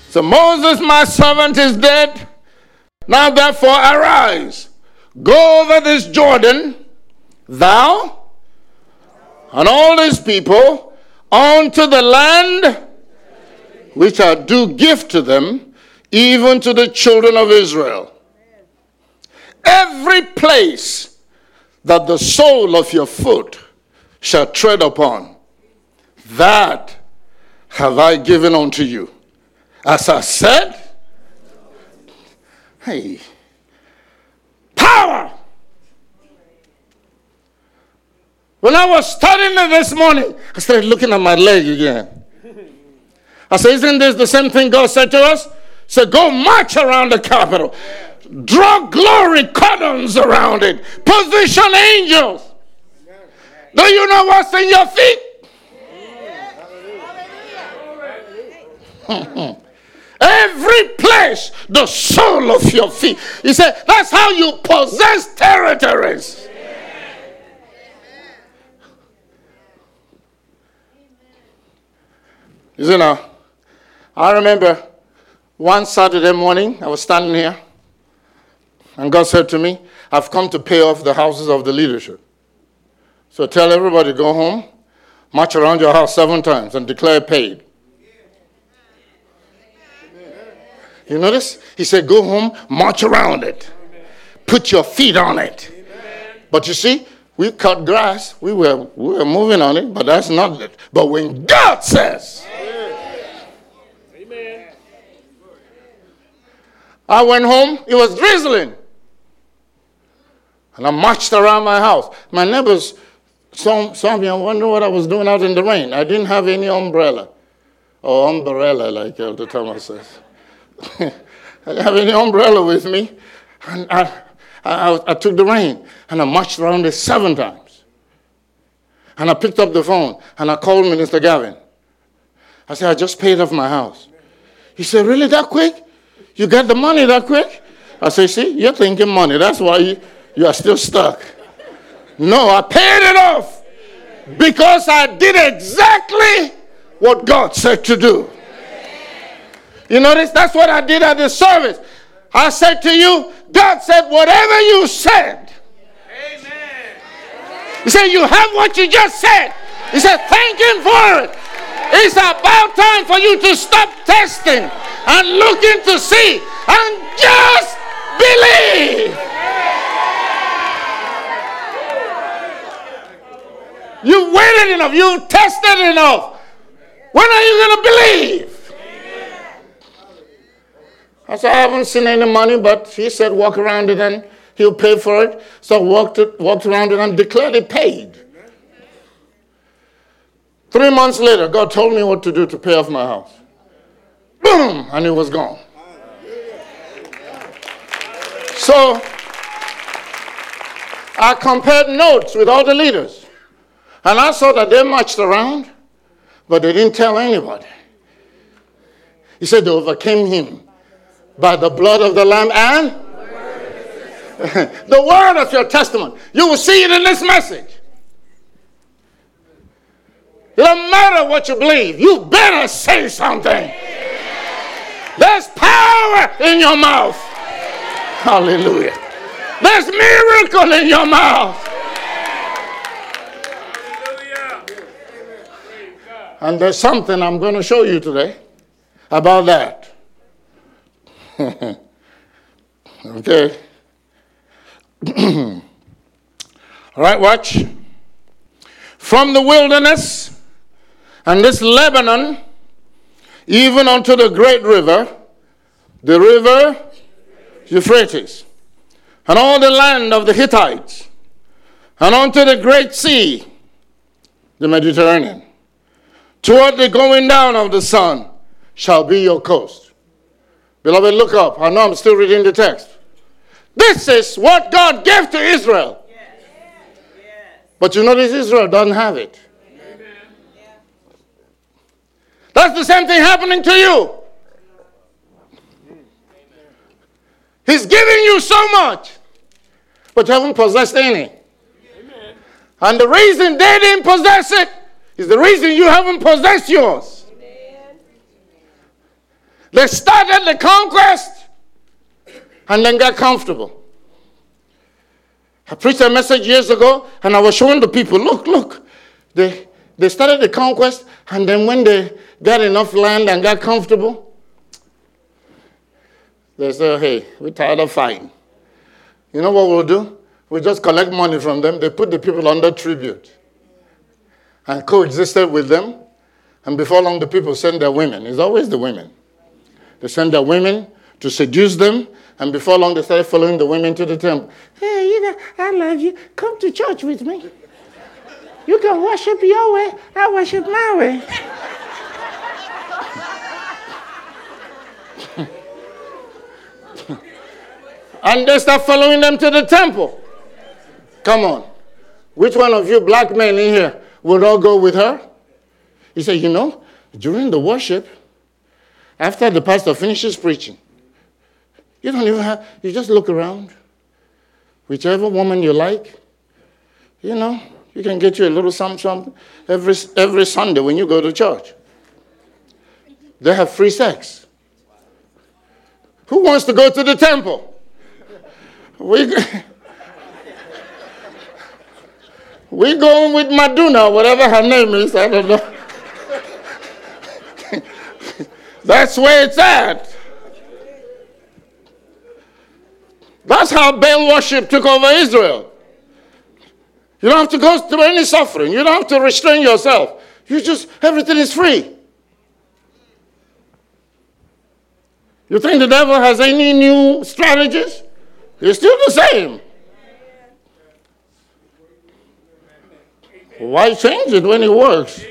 So Moses, my servant, is dead. Now therefore arise, go over this Jordan, thou and all these people, unto the land which I do give to them, even to the children of Israel. Every place that the sole of your foot shall tread upon, that have I given unto you. As I said, hey, power. When I was studying it this morning, I started looking at my leg again. I said, isn't this the same thing God said to us? He said, go march around the Capitol. Draw glory cordons around it. Position angels. Do you know what's in your feet? Every place, the sole of your feet. He said, that's how you possess territories. You know, I remember one Saturday morning, I was standing here, and God said to me, I've come to pay off the houses of the leadership. So tell everybody, go home, march around your house 7 times, and declare paid. You notice? He said, go home, march around it. Put your feet on it. But you see, we cut grass. We were moving on it, but that's not it. But when God says, amen. I went home, it was drizzling. And I marched around my house. My neighbors saw me and wondered what I was doing out in the rain. I didn't have any umbrella. Or umbrella, like Elder Thomas says. I didn't have any umbrella with me. And I took the rain and I marched around it 7 times. And I picked up the phone and I called Minister Gavin. I said, I just paid off my house. He said, really, that quick? You got the money that quick? I said, see, you're thinking money. That's why you are still stuck. No, I paid it off because I did exactly what God said to do. You notice? That's what I did at the service. I said to you, God said, whatever you said. Amen. He said, you have what you just said. He said, thank him for it. It's about time for you to stop testing and looking to see and just believe. You waited enough. You tested enough. When are you going to believe? I said, I haven't seen any money, but he said, walk around it and he'll pay for it. So I walked around it and declared it paid. 3 months later, God told me what to do to pay off my house. Boom! And it was gone. So I compared notes with all the leaders. And I saw that they marched around, but they didn't tell anybody. He said they overcame him by the blood of the Lamb and the word of your testimony. You will see it in this message. It doesn't matter what you believe. You better say something. There's power in your mouth. Hallelujah. There's miracle in your mouth. And there's something I'm going to show you today about that. Okay. All right, watch. From the wilderness and this Lebanon, even unto the great river, the river Euphrates, and all the land of the Hittites, and unto the great sea, the Mediterranean, toward the going down of the sun, shall be your coast. Beloved, look up. I know I'm still reading the text. This is what God gave to Israel. Yes. But you notice Israel doesn't have it. Amen. That's the same thing happening to you. He's giving you so much, but you haven't possessed any. Amen. And the reason they didn't possess it is the reason you haven't possessed yours. They started the conquest and then got comfortable. I preached a message years ago, and I was showing the people, look. They started the conquest, and then when they got enough land and got comfortable, they said, hey, we're tired of fighting. You know what we'll do? We'll just collect money from them. They put the people under tribute and coexisted with them. And before long, the people send their women. It's always the women. They send their women to seduce them. And before long, they started following the women to the temple. Hey, I love you. Come to church with me. You can worship your way. I worship my way. And they start following them to the temple. Come on. Which one of you black men in here would all go with her? He said, during the worship, after the pastor finishes preaching, you don't even have, you just look around. Whichever woman you like, you can get you a little something every Sunday when you go to church. They have free sex. Who wants to go to the temple? We going with Madonna, whatever her name is, I don't know. That's where it's at. That's how Baal worship took over Israel. You don't have to go through any suffering. You don't have to restrain yourself. Everything is free. You think the devil has any new strategies? He's still the same. Why change it when it works?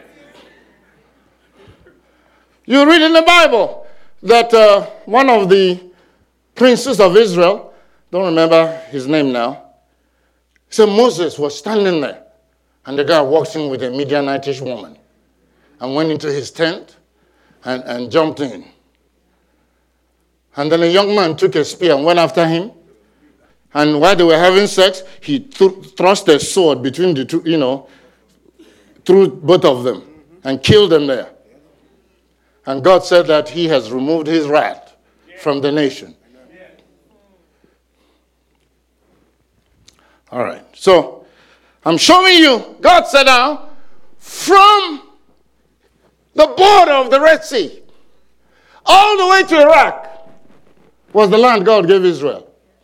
You read in the Bible that one of the princes of Israel, don't remember his name now, said Moses was standing there, and the guy walked in with a Midianitish woman and went into his tent and jumped in. And then a young man took a spear and went after him. And while they were having sex, he thrust a sword between the two, through both of them and killed them there. And God said that he has removed his wrath from the nation. All right. So I'm showing you, God said now, from the border of the Red Sea all the way to Iraq was the land God gave Israel.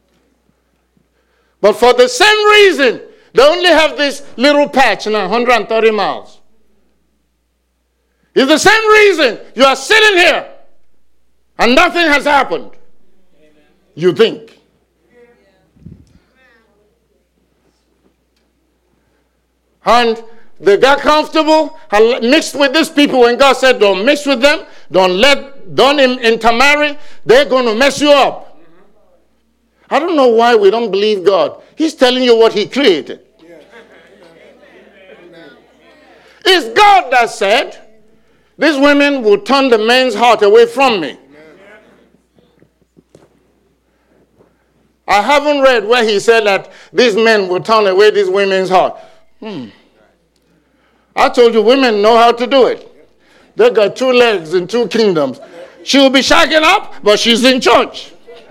But for the same reason, they only have this little patch now, 130 miles. It's the same reason you are sitting here and nothing has happened. Amen. You think. And they got comfortable, mixed with these people when God said, don't mix with them, don't intermarry, they're going to mess you up. I don't know why we don't believe God. He's telling you what he created. It's God that said, these women will turn the man's heart away from me. I haven't read where he said that these men will turn away these women's heart. I told you women know how to do it. They got 2 legs in 2 kingdoms. She will be shaken up, but she's in church.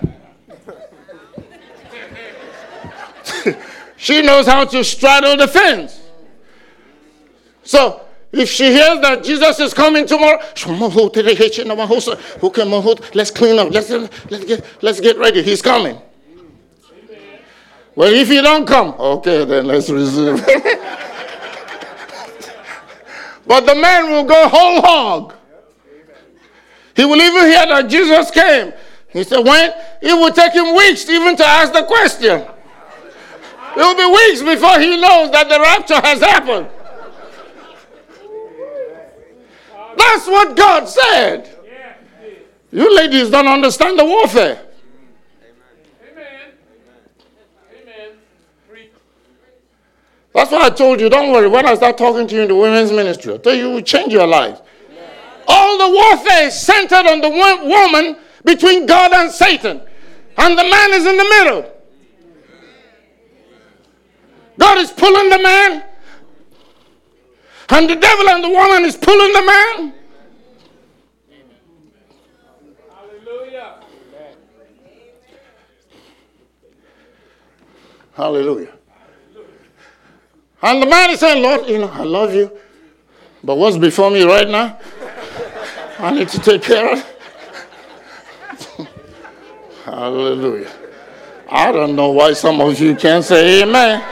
She knows how to straddle the fence. So, if she hears that Jesus is coming tomorrow, let's clean up. Let's get ready. He's coming. Well, if you don't come, okay, then let's resume. But the man will go whole hog. He will even hear that Jesus came. He said, it will take him weeks even to ask the question. It will be weeks before he knows that the rapture has happened. That's what God said. You ladies don't understand the warfare. That's why I told you, don't worry, when I start talking to you in the women's ministry, I'll tell you, it will change your life. All the warfare is centered on the woman between God and Satan. And the man is in the middle. God is pulling the man. And the devil and the woman is pulling the man. Hallelujah. And the man is saying, Lord, I love you. But what's before me right now? I need to take care of it. Hallelujah. I don't know why some of you can't say amen.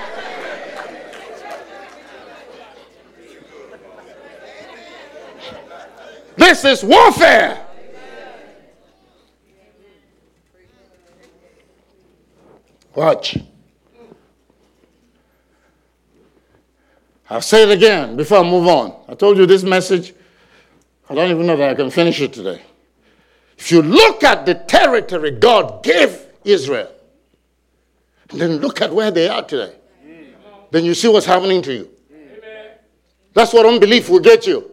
This is warfare. Watch. I'll say it again before I move on. I told you this message, I don't even know that I can finish it today. If you look at the territory God gave Israel, and then look at where they are today, then you see what's happening to you. That's what unbelief will get you.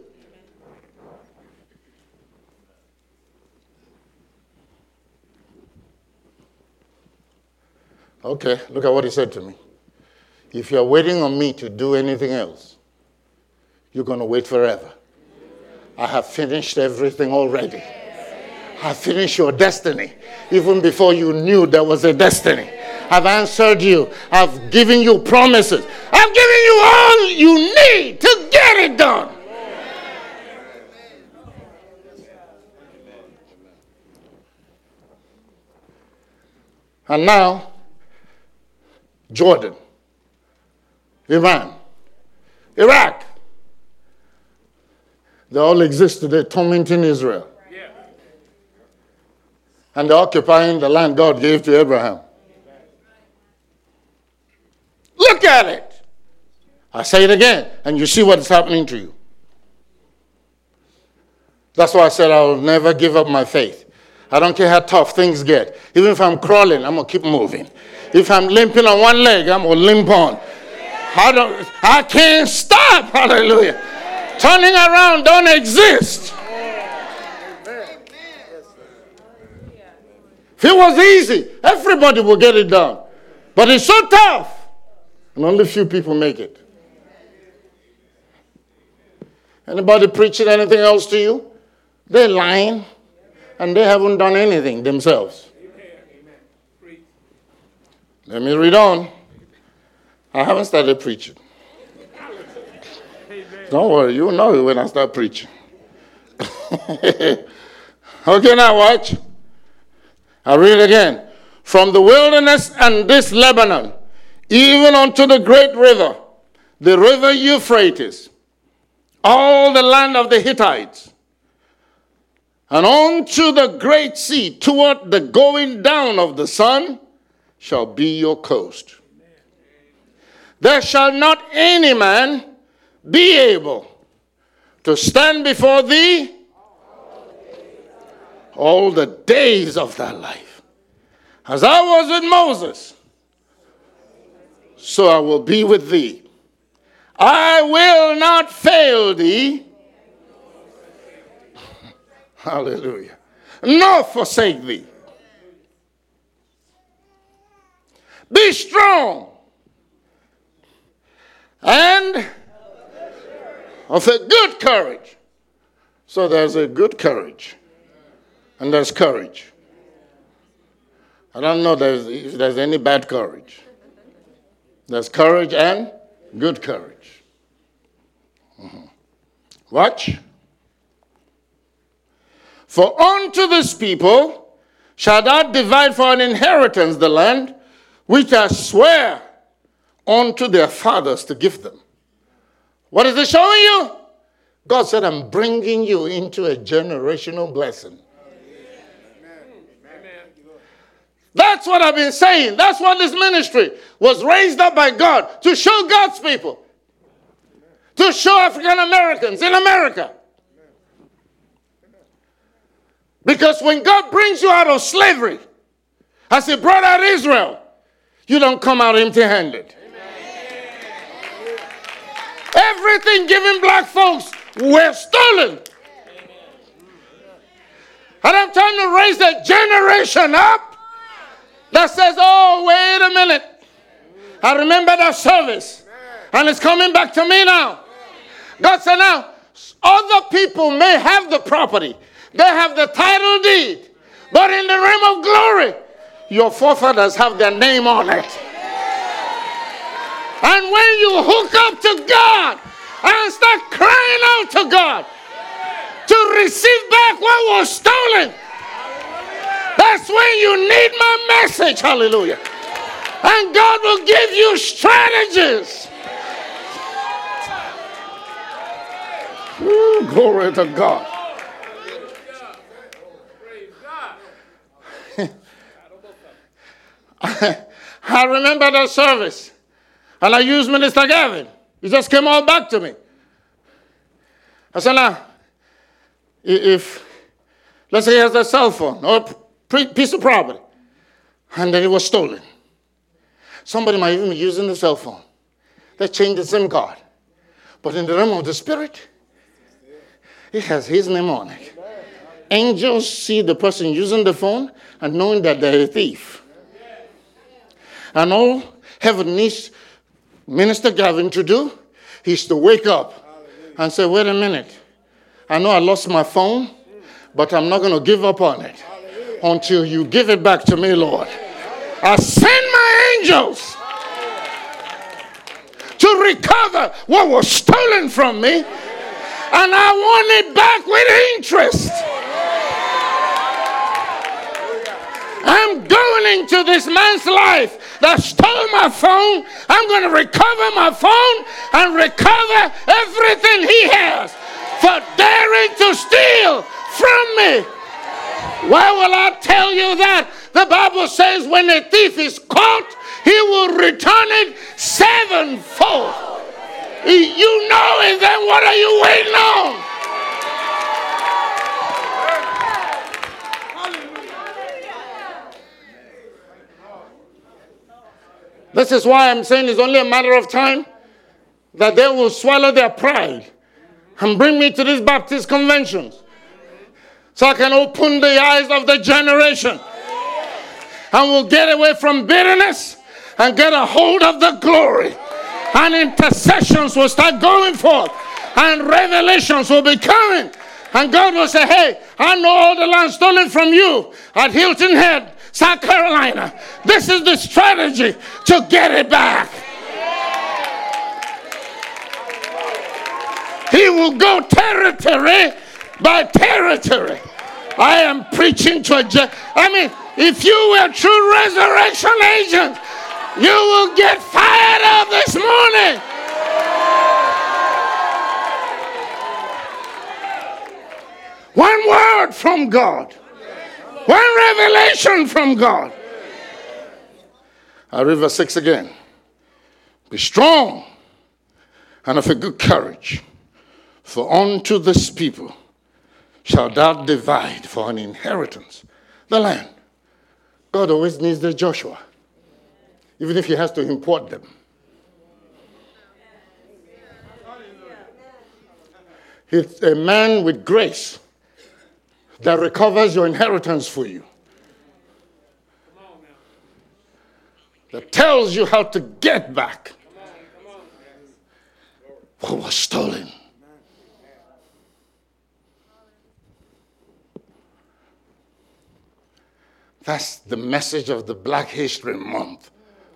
Okay, look at what he said to me. If you're waiting on me to do anything else, you're going to wait forever. I have finished everything already. I finished your destiny. Even before you knew there was a destiny. I've answered you. I've given you promises. I've given you all you need to get it done. And now, Jordan, Iran, Iraq, they all exist today tormenting Israel. And they're occupying the land God gave to Abraham. Look at it. I say it again, and you see what is happening to you. That's why I said I will never give up my faith. I don't care how tough things get. Even if I'm crawling, I'm going to keep moving. If I'm limping on one leg, I'm going to limp on. I can't stop. Hallelujah. Turning around don't exist. If it was easy, everybody will get it done. But it's so tough, and only few people make it. Anybody preaching anything else to you? They're lying, and they haven't done anything themselves. Let me read on. I haven't started preaching. Don't worry, you'll know it when I start preaching. Okay, now watch. I'll read it again. From the wilderness and this Lebanon, even unto the great river, the river Euphrates, all the land of the Hittites, and unto the great sea, toward the going down of the sun, shall be your coast. There shall not any man be able to stand before thee all the days of thy life. As I was with Moses, so I will be with thee. I will not fail thee. Hallelujah. Nor forsake thee. Be strong and of a good courage. So there's a good courage and there's courage. I don't know if there's any bad courage. There's courage and good courage. Watch. For unto this people shall thou divide for an inheritance the land which I swear unto their fathers to give them. What is it showing you? God said, I'm bringing you into a generational blessing. That's what I've been saying. That's what this ministry was raised up by God to show God's people. To show African Americans in America. Because when God brings you out of slavery, as he brought out Israel, you don't come out empty-handed. Everything given black folks were stolen. And I'm trying to raise a generation up that says, oh, wait a minute. I remember that service. And it's coming back to me now. God said, now, other people may have the property. They have the title deed. But in the realm of glory, your forefathers have their name on it. And when you hook up to God and start crying out to God to receive back what was stolen, that's when you need my message. Hallelujah. And God will give you strategies. Ooh, glory to God. I remember that service. And I used Minister Gavin. He just came all back to me. I said, now, if, let's say he has a cell phone or a piece of property, and then it was stolen. Somebody might even be using the cell phone. They changed the SIM card. But in the realm of the spirit, it has his name on it. Angels see the person using the phone and knowing that they're a thief. And all heaven needs Minister Gavin to do is to wake up and say, wait a minute. I know I lost my phone, but I'm not going to give up on it until you give it back to me, Lord. I send my angels to recover what was stolen from me, and I want it back with interest. I'm going into this man's life that stole my phone. I'm going to recover my phone and recover everything he has for daring to steal from me. Why will I tell you that? The Bible says when a thief is caught, he will return it sevenfold. You know it, then what are you waiting on? This is why I'm saying it's only a matter of time that they will swallow their pride and bring me to these Baptist conventions so I can open the eyes of the generation and we'll get away from bitterness and get a hold of the glory, and intercessions will start going forth and revelations will be coming, and God will say, hey, I know all the land stolen from you at Hilton Head, South Carolina. This is the strategy to get it back. He will go territory by territory. I am preaching to if you were true resurrection agents, you will get fired up this morning. One word from God. One revelation from God. I read verse 6 again. Be strong and of a good courage, for unto this people shall thou divide for an inheritance the land. God always needs the Joshua, even if he has to import them. It's a man with grace that recovers your inheritance for you. That tells you how to get back what was stolen. That's the message of the Black History Month.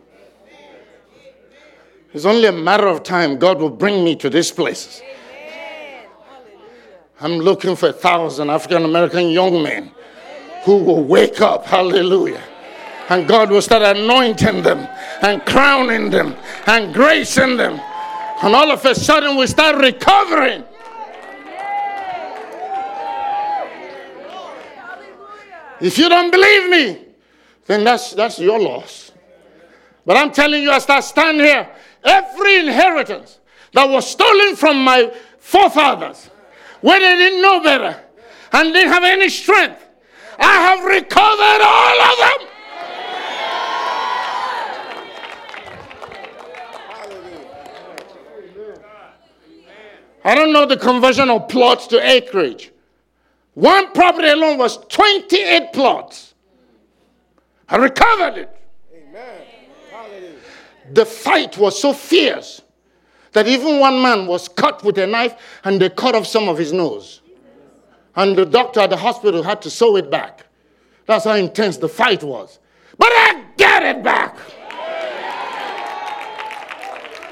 It's only a matter of time God will bring me to these places. I'm looking for 1,000 African American young men who will wake up. Hallelujah. And God will start anointing them and crowning them and gracing them. And all of a sudden we start recovering. If you don't believe me, then that's your loss. But I'm telling you, as I stand here, every inheritance that was stolen from my forefathers, when they didn't know better and didn't have any strength, I have recovered all of them. I don't know the conversion of plots to acreage. One property alone was 28 plots. I recovered it. Amen. The fight was so fierce that even one man was cut with a knife and they cut off some of his nose. And the doctor at the hospital had to sew it back. That's how intense the fight was. But I got it back.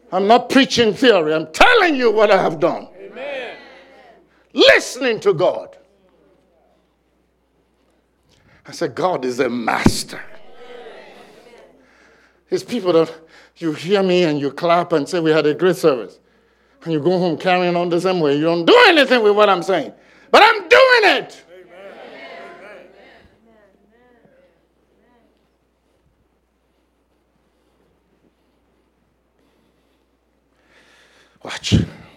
I'm not preaching theory. I'm telling you what I have done. Amen. Listening to God. I said, God is a master. His people don't, you hear me and you clap and say we had a great service. And you go home carrying on the same way. You don't do anything with what I'm saying. But I'm doing it. Amen. Watch.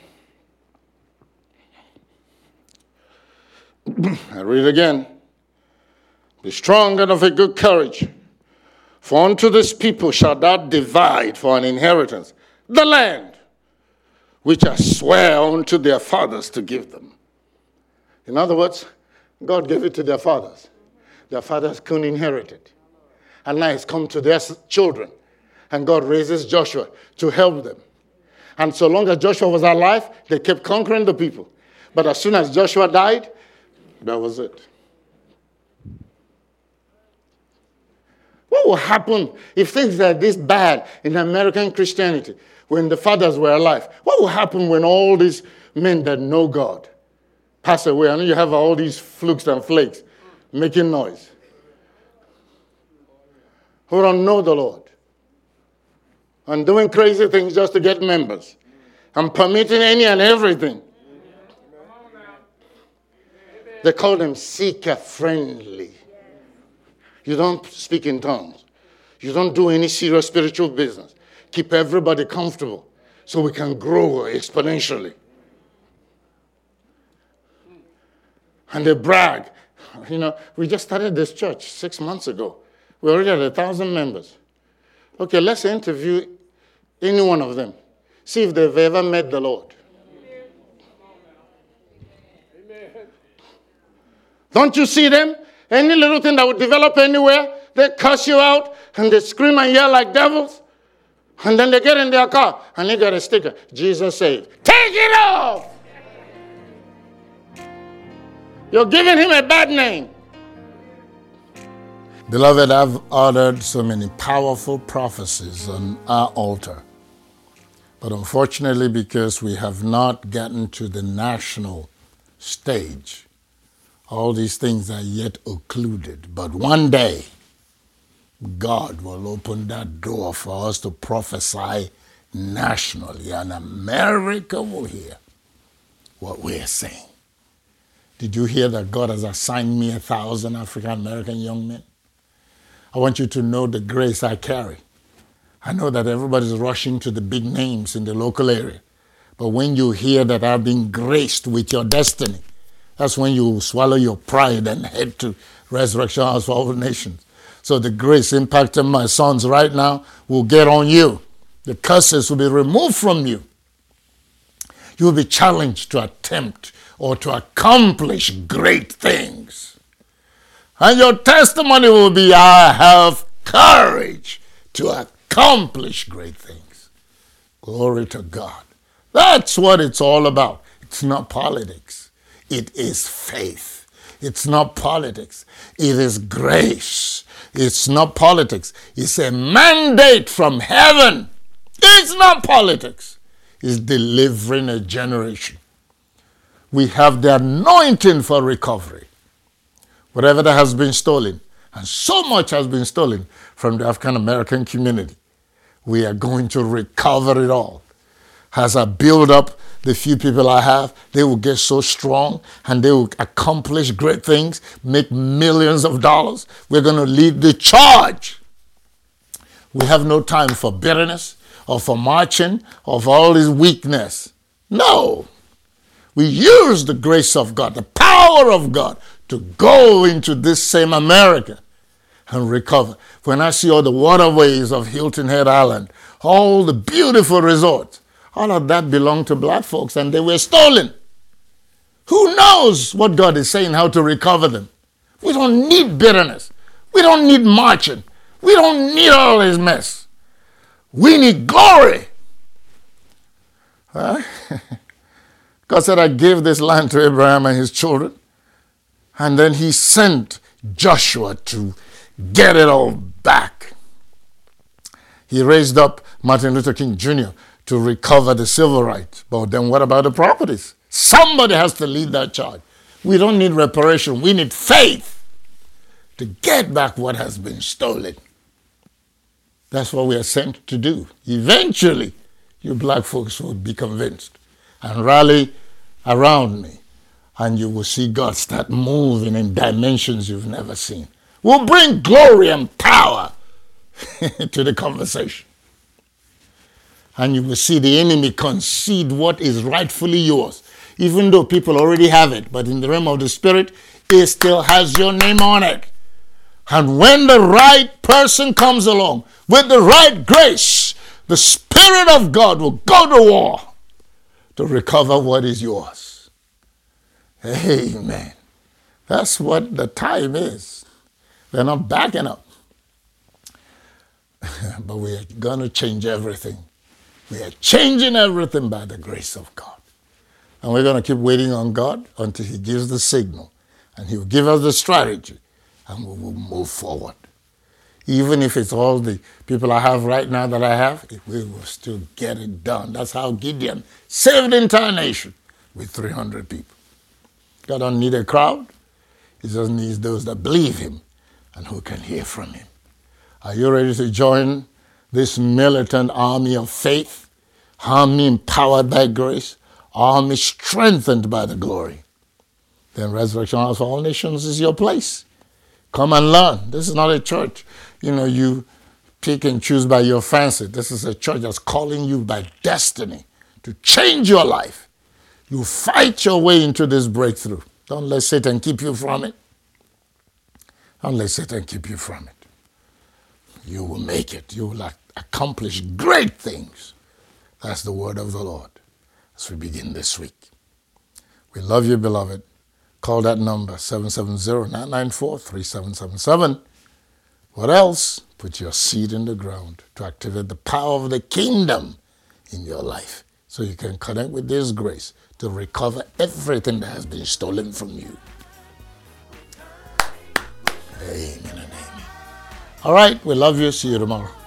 I read again. Be strong and of a good courage. For unto this people shall thou divide for an inheritance the land which I swear unto their fathers to give them. In other words, God gave it to their fathers. Their fathers couldn't inherit it. And now it's come to their children. And God raises Joshua to help them. And so long as Joshua was alive, they kept conquering the people. But as soon as Joshua died, that was it. What will happen if things are this bad in American Christianity when the fathers were alive? What will happen when all these men that know God pass away? I know you have all these flukes and flakes making noise who don't know the Lord and doing crazy things just to get members and permitting any and everything. They call them seeker-friendly. You don't speak in tongues. You don't do any serious spiritual business. Keep everybody comfortable so we can grow exponentially. And they brag. You know, we just started this church 6 months ago. We already had 1,000 members. Okay, let's interview any one of them. See if they've ever met the Lord. Don't you see them? Any little thing that would develop anywhere, they cuss you out and they scream and yell like devils. And then they get in their car and they got a sticker, Jesus saved. Take it off! You're giving him a bad name. Beloved, I've uttered so many powerful prophecies on our altar. But unfortunately, because we have not gotten to the national stage, all these things are yet occluded. But one day, God will open that door for us to prophesy nationally, and America will hear what we're saying. Did you hear that God has assigned me 1,000 African-American young men? I want you to know the grace I carry. I know that everybody's rushing to the big names in the local area. But when you hear that I've been graced with your destiny, that's when you swallow your pride and head to Resurrection House for All Nations. So the grace impacting my sons right now will get on you. The curses will be removed from you. You will be challenged to attempt or to accomplish great things. And your testimony will be, I have courage to accomplish great things. Glory to God. That's what it's all about. It's not politics. It is faith. It's not politics. It is grace. It's not politics. It's a mandate from heaven. It's not politics. It's delivering a generation. We have the anointing for recovery. Whatever that has been stolen, and so much has been stolen from the African American community, we are going to recover it all. As I build up the few people I have, they will get so strong and they will accomplish great things, make millions of dollars. We're going to lead the charge. We have no time for bitterness or for marching or for all this weakness. No. We use the grace of God, the power of God, to go into this same America and recover. When I see all the waterways of Hilton Head Island, all the beautiful resorts, all of that belonged to black folks and they were stolen. Who knows what God is saying, how to recover them? We don't need bitterness. We don't need marching. We don't need all this mess. We need glory. God said, I gave this land to Abraham and his children. And then he sent Joshua to get it all back. He raised up Martin Luther King Jr. to recover the civil rights. But then what about the properties? Somebody has to lead that charge. We don't need reparation. We need faith to get back what has been stolen. That's what we are sent to do. Eventually, you black folks will be convinced and rally around me, and you will see God start moving in dimensions you've never seen. We'll bring glory and power to the conversation. And you will see the enemy concede what is rightfully yours, even though people already have it. But in the realm of the spirit, it still has your name on it. And when the right person comes along with the right grace, the Spirit of God will go to war to recover what is yours. Amen. That's what the time is. They're not backing up. But we are going to change everything. We are changing everything by the grace of God. And we're going to keep waiting on God until he gives the signal. And he will give us the strategy. And we will move forward. Even if it's all the people I have right now that I have, we will still get it done. That's how Gideon saved the entire nation with 300 people. God don't need a crowd. He just needs those that believe him and who can hear from him. Are you ready to join this militant army of faith? Army empowered by grace. Army strengthened by the glory. Then Resurrection House for All Nations is your place. Come and learn. This is not a church, you pick and choose by your fancy. This is a church that's calling you by destiny to change your life. You fight your way into this breakthrough. Don't let Satan keep you from it. Don't let Satan keep you from it. You will make it. You will accomplish great things. That's the word of the Lord as we begin this week. We love you, beloved. Call that number, 770-994-3777. What else? Put your seed in the ground to activate the power of the kingdom in your life so you can connect with this grace to recover everything that has been stolen from you. Amen and amen. All right, we love you. See you tomorrow.